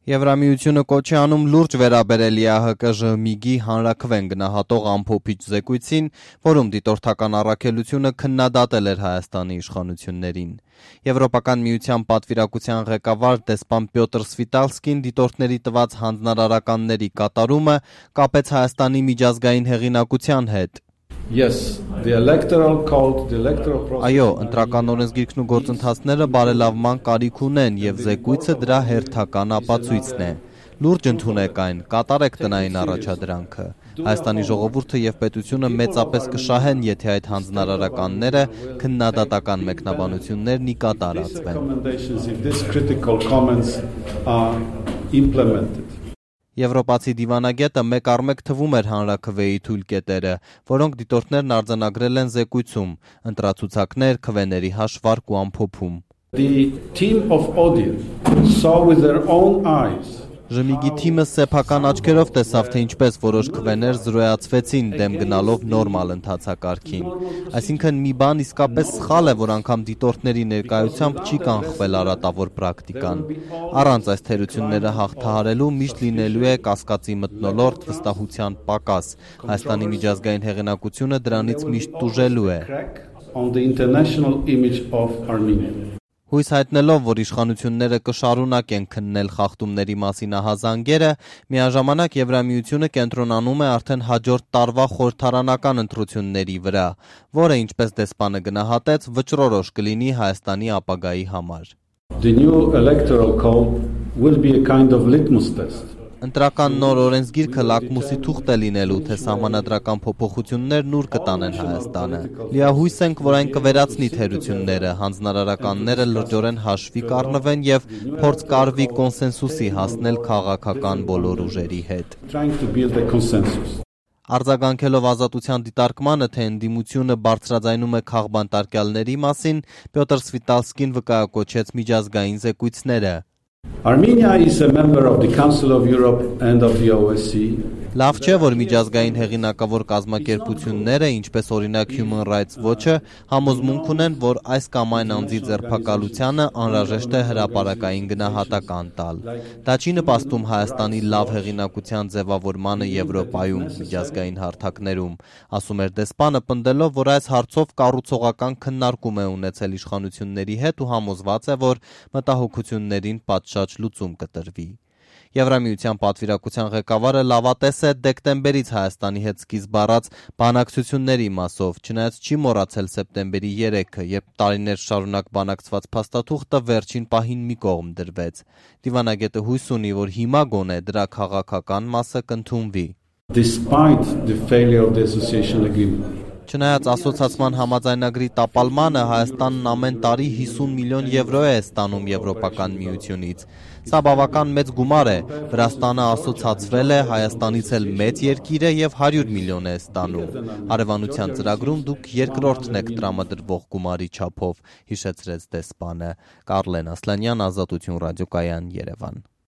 Եվրամիությունը կոչ է անում լուրջ վերաբերել ԵԱՀԿ-ԺՄԻԳ-ի հանրաքվեն գնահատող ամփոփիչ զեկույցին, որում դիտորդական առաքելությունը քննադատել էր Հայաստանի իշխանություններին։ Եվրոպական միության պատվիրակության ղեկավար դեսպան Պյոտր Սվիտալսկին դիտորդների տված հանձնարարականների կատարումը կապեց Հայաստանի միջազգային հեղինակության հետ։ Այո, ընտրական օրենսգիրքն ու գործընթացները բարելավման կարիք ունեն եւ զեկույցը դրա հերթական ապացույցն է։ Լուրջ ընդունեք այն, կատարեք տնային առաջադրանքը։ Հայաստանի ժողովուրդը եւ պետությունը մեծապես կշահեն, եթե այդ հանձնարարականները քննադատական մեկնաբանություններն ի կատարածվեն։ Եվրոպացի դիվանագետը մեկ առ մեկ թվում էր հանրաքվեի թույլ կետերը, որոնք դիտորդներն արձանագրել են զեկույցում, ընտրացուցակներ, քվեների հաշվարկ ու ամփոփում։ ԺՄԻԳ-ի թիմը սեփական աչքերով տեսավ, թե ինչպես որոշ քվեներ զրոյացվեցին դեմ գնալով նորմալ ընթացակարգին։ Այսինքն մի բան իսկապես սխալ է, որ անգամ դիտորդների ներկայությամբ չի կանխվել արատավոր պրակտիկան։ Առանց այս թերությունները հաղթահարելու միշտ լինելու է կասկածի մթնոլորտ, վստահության պակաս։ Հայաստանի միջազգային հեղինակությունը դրանից միշտ տուժելու է։ Հույս հայտնելով, որ իշխանությունները կշարունակեն քննել խախտումների մասին ահազանգերը, միաժամանակ Եվրամիությունը կենտրոնանում է արդեն հաջորդ տարվա խորհրդարանական ընտրությունների վրա, որը, ինչպես դեսպանը գնահատեց, վճռորոշ կլինի Հայաստանի ապագայի համար։ Ընտրական նոր օրենսգիրքը լակմուսի թուղթ է լինելու, թե սահմանադրական փոփոխություններն ուր կտանեն Հայաստանը։ Լիահույս ենք, որ այն կվերացնի թերությունները, հանձնարարականները լրջորեն հաշվի կառնվեն եւ փորձ կարվի կոնսենսուսի հասնել քաղաքական բոլոր ուժերի հետ։ Արձագանքելով Ազատության դիտարկմանը, թե ընդդիմությունը բարձրաձայնում է քաղբանտարկյալների մասին, Պյոտր Սվիտալսկին վկայակոչեց միջազգային զեկույցները։ Լավ չէ, որ միջազգային հեղինակավոր կազմակերպությունները, ինչպես օրինակ Human Rights Watch-ը, համոզմունք ունեն, որ այս կամ այն անձի ձերբակալությանը անհրաժեշտ է հրապարակային գնահատական տալ։ Դա չի նպաստում Հայաստանի լավ հեղինակության ձևավորմանը Եվրոպայում, միջազգային հարթակներում, ասում էր դեսպանը, պնդելով, որ այս հարցով կառուցողական քննարկում է ունեցել իշխանությունների հետ ու համոզված է, որ մտահոգություններին պատշաճ լուծում կտրվի։ Եվրամիության պատվիրակության ղեկավարը լավատես է դեկտեմբերից Հայաստանի հետ սկիզբ առած բանակցությունների մասով, չնայած չի մոռացել սեպտեմբերի 3-ը, երբ տարիներ շարունակ բանակցված փաստաթուղթը վերջին պահին մի կողմ դրվեց։ Դիվանագետը հույս ունի, որ հիմա գոնե դրա քաղաքական մասը կընդունվի։ Չնայած ասոցացման համաձայնագրի տապալմանը, Հայաստանն ամեն տարի 50 միլիոն եվրո է ստանում Եվրոպական միությունից։ Սա բավական մեծ գումար է, Վրաստանը ասոցացվել է, Հայաստանից էլ մեծ երկիր է եւ 100 միլիոն է ստանում։ Հարևանության ծրագրում դուք երկրորդն եք տրամադրվող գումարի չափով, հիշեցրեց դեսպանը։ Կարլեն Ասլանյան, Ազատություն ռադիոկայան, Երևան։